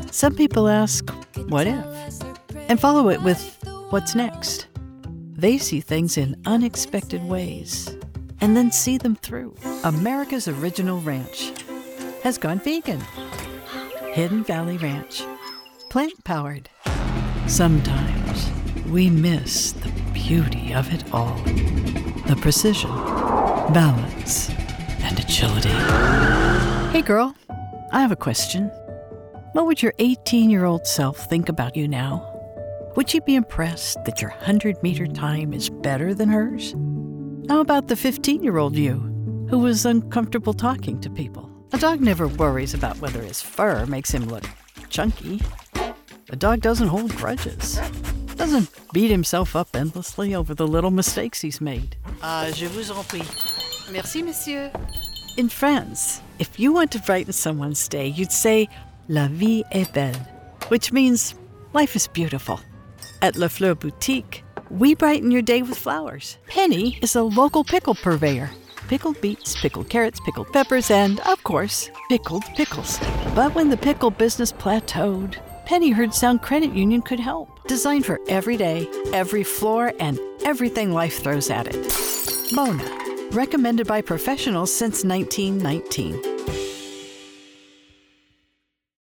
Some people ask, what if? And follow it with, what's next? They see things in unexpected ways and then see them through. America's Original Ranch has gone vegan. Hidden Valley Ranch. Plant-powered. Sometimes we miss the beauty of it all. The precision, balance, and agility. Hey girl, I have a question. What would your 18-year-old self think about you now? Would she be impressed that your 100-meter time is better than hers? How about the 15-year-old you, who was uncomfortable talking to people? A dog never worries about whether his fur makes him look chunky. A dog doesn't hold grudges. Doesn't beat himself up endlessly over the little mistakes he's made. Je vous en prie. Merci, monsieur. In France, if you want to brighten someone's day, you'd say, La vie est belle, which means life is beautiful. At La Fleur Boutique, we brighten your day with flowers. Penny is a local pickle purveyor. Pickled beets, pickled carrots, pickled peppers, and, of course, pickled pickles. But when the pickle business plateaued, Penny heard Sound Credit Union could help. Designed for every day, every floor, and everything life throws at it. Mona, recommended by professionals since 1919.